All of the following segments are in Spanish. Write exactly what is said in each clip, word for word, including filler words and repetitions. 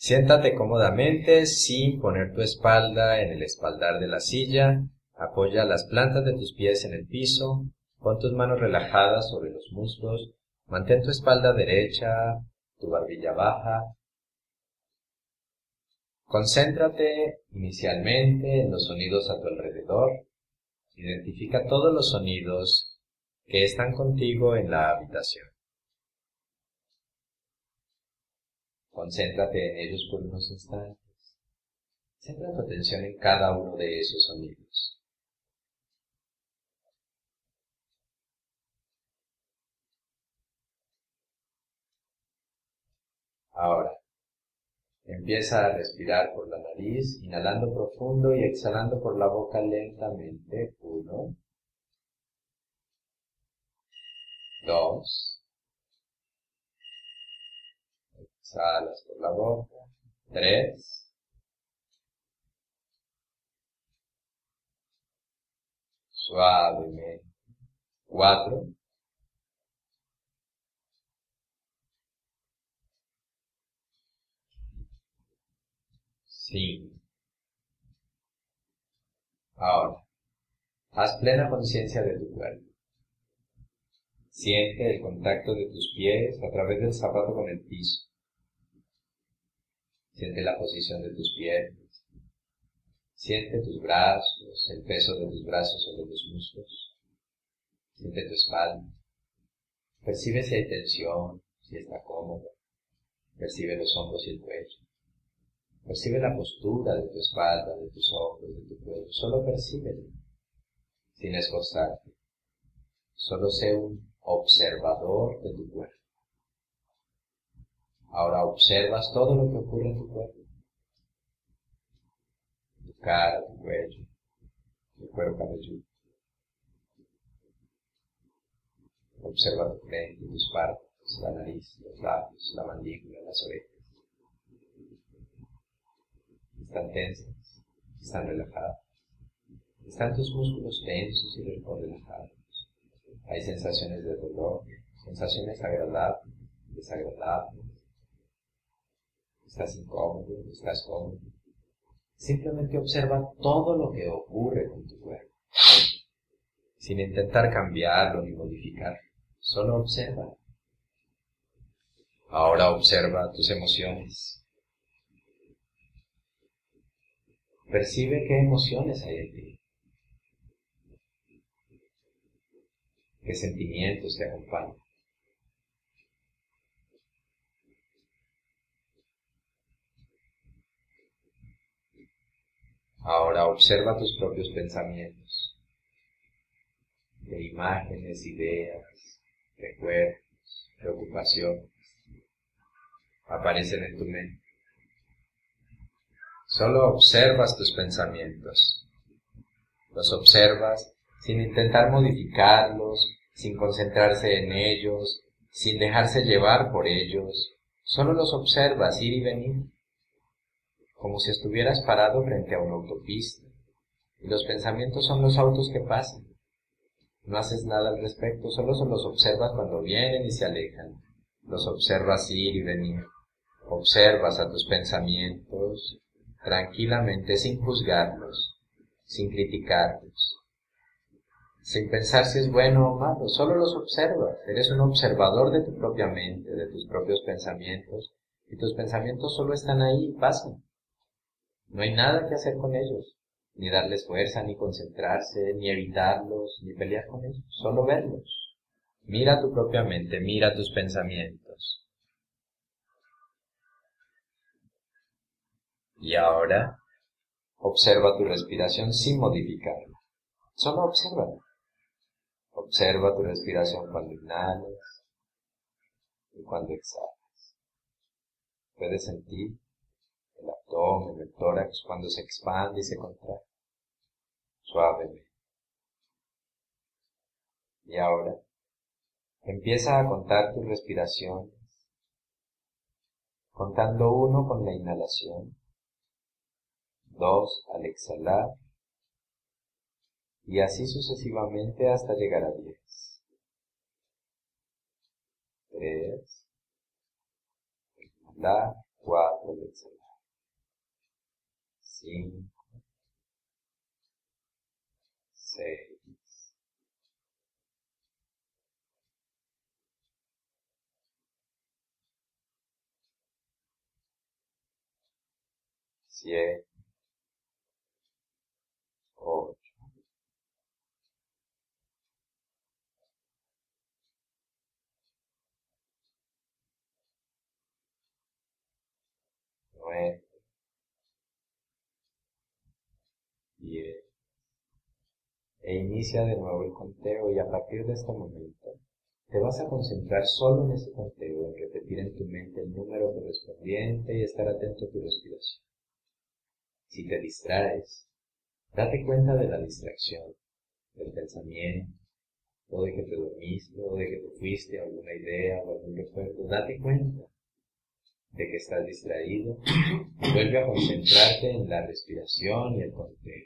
Siéntate cómodamente sin poner tu espalda en el espaldar de la silla. Apoya las plantas de tus pies en el piso. Pon tus manos relajadas sobre los muslos. Mantén tu espalda derecha, tu barbilla baja. Concéntrate inicialmente en los sonidos a tu alrededor. Identifica todos los sonidos que están contigo en la habitación. Concéntrate en ellos por unos instantes. Centra tu atención en cada uno de esos sonidos. Ahora, empieza a respirar por la nariz, inhalando profundo y exhalando por la boca lentamente. Uno, dos, exhalas por la boca. Tres, suavemente. Cuatro, cinco. Ahora, haz plena conciencia de tu cuerpo. Siente el contacto de tus pies a través del zapato con el piso. Siente la posición de tus piernas. Siente tus brazos, el peso de tus brazos sobre tus muslos. Siente tu espalda. Percibe si hay tensión, si está cómodo. Percibe los hombros y el cuello. Percibe la postura de tu espalda, de tus hombros, de tu cuello. Solo percíbelo, sin esforzarte. Solo sé un observador de tu cuerpo. Ahora observas todo lo que ocurre en tu cuerpo. Tu cara, tu cuello, tu cuero cabelludo. Observa tu frente, tus párpados, la nariz, los labios, la mandíbula, las orejas. Están tensas, están relajadas. Están tus músculos tensos y relajados. Hay sensaciones de dolor, sensaciones agradables, desagradables. Estás incómodo, estás cómodo. Simplemente observa todo lo que ocurre con tu cuerpo, sin intentar cambiarlo ni modificarlo. Solo observa. Ahora observa tus emociones. Percibe qué emociones hay en ti. ¿Qué sentimientos te acompañan? Ahora observa tus propios pensamientos. ¿Qué imágenes, ideas, recuerdos, preocupaciones aparecen en tu mente? Solo observas tus pensamientos. Los observas sin intentar modificarlos, sin concentrarse en ellos, sin dejarse llevar por ellos. Solo los observas ir y venir, como si estuvieras parado frente a una autopista, y los pensamientos son los autos que pasan. No haces nada al respecto, solo los observas cuando vienen y se alejan. Los observas ir y venir. Observas a tus pensamientos tranquilamente, sin juzgarlos, sin criticarlos, sin pensar si es bueno o malo, solo los observas. Eres un observador de tu propia mente, de tus propios pensamientos, y tus pensamientos solo están ahí y pasan. No hay nada que hacer con ellos, ni darles fuerza, ni concentrarse, ni evitarlos, ni pelear con ellos, solo verlos. Mira tu propia mente, mira tus pensamientos. Y ahora, observa tu respiración sin modificarla. Solo obsérvala. Observa tu respiración cuando inhalas y cuando exhalas. Puedes sentir el abdomen, el tórax cuando se expande y se contrae. Suavemente. Y ahora, empieza a contar tus respiraciones, contando uno con la inhalación, dos al exhalar, y así sucesivamente hasta llegar a diez. Tres, inhalar, cuatro, al exhalar. Cinco, seis, siete, ocho, nueve, diez. E inicia de nuevo el conteo, y a partir de este momento te vas a concentrar solo en ese conteo, en repetir en tu mente el número correspondiente y estar atento a tu respiración. Si te distraes, date cuenta de la distracción, del pensamiento, o de que te dormiste, o de que te fuiste a alguna idea o algún recuerdo. Date cuenta de que estás distraído y vuelve a concentrarte en la respiración y el conteo.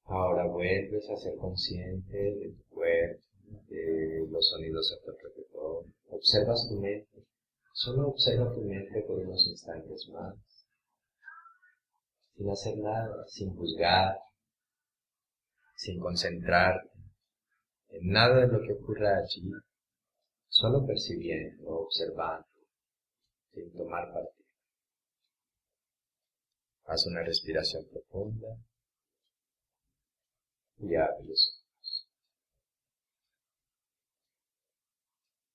Ahora vuelves a ser consciente de tu cuerpo, de los sonidos a tu alrededor. Observas tu mente. Solo observa tu mente por unos instantes más. Sin hacer nada, sin juzgar, sin concentrarte en nada de lo que ocurra allí. Solo percibiendo, observando, sin tomar partido. Haz una respiración profunda y abre los ojos.